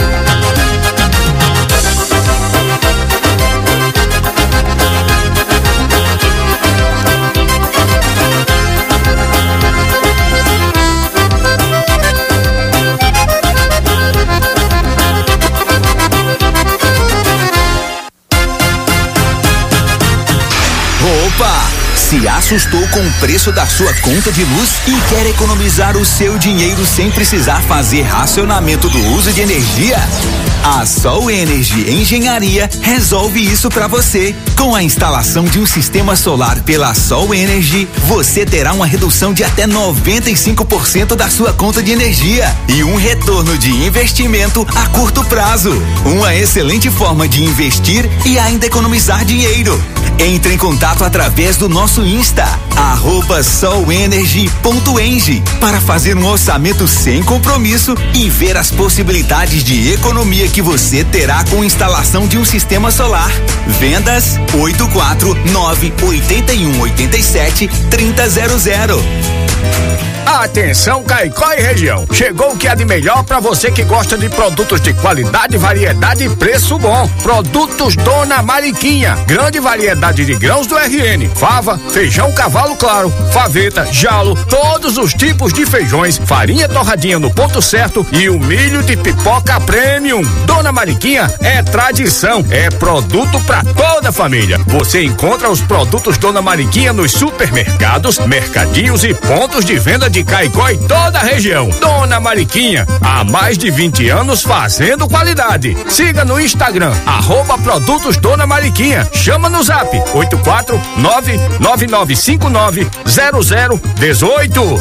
Opa! Se assustou com o preço da sua conta de luz e quer economizar o seu dinheiro sem precisar fazer racionamento do uso de energia? A Sol Energy Engenharia resolve isso para você. Com a instalação de um sistema solar pela Sol Energy, você terá uma redução de até noventa e cinco por cento da sua conta de energia e um retorno de investimento a curto prazo. Uma excelente forma de investir e ainda economizar dinheiro. Entre em contato através do nosso Insta, arroba solenergy ponto eng, para fazer um orçamento sem compromisso e ver as possibilidades de economia que você terá com instalação de um sistema solar. Vendas oito quatro nove oito um oito sete três zero zero. Atenção, Caicó e região. Chegou o que há de melhor para você que gosta de produtos de qualidade, variedade e preço bom. Produtos Dona Mariquinha. Grande variedade de grãos do R N. Fava, feijão cavalo claro, faveta, jalo, todos os tipos de feijões, farinha torradinha no ponto certo e o milho de pipoca premium. Dona Mariquinha é tradição, é produto para toda a família. Você encontra os produtos Dona Mariquinha nos supermercados, mercadinhos e pontos de venda de Caicó e toda a região. Dona Mariquinha, há mais de vinte anos fazendo qualidade. Siga no Instagram, arroba produtos Dona Mariquinha. Chama no zap oito quatro nove nove nove cinco nove zero zero um oito.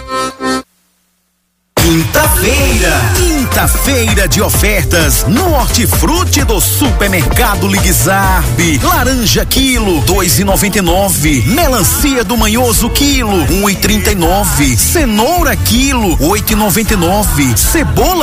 Quinta-feira, quinta-feira de ofertas no Hortifruti do Supermercado Ligzarb. Laranja quilo, dois e noventa e nove. Melancia do Manhoso quilo, um e trinta e nove. Cenoura quilo, oito e noventa e nove. Cebola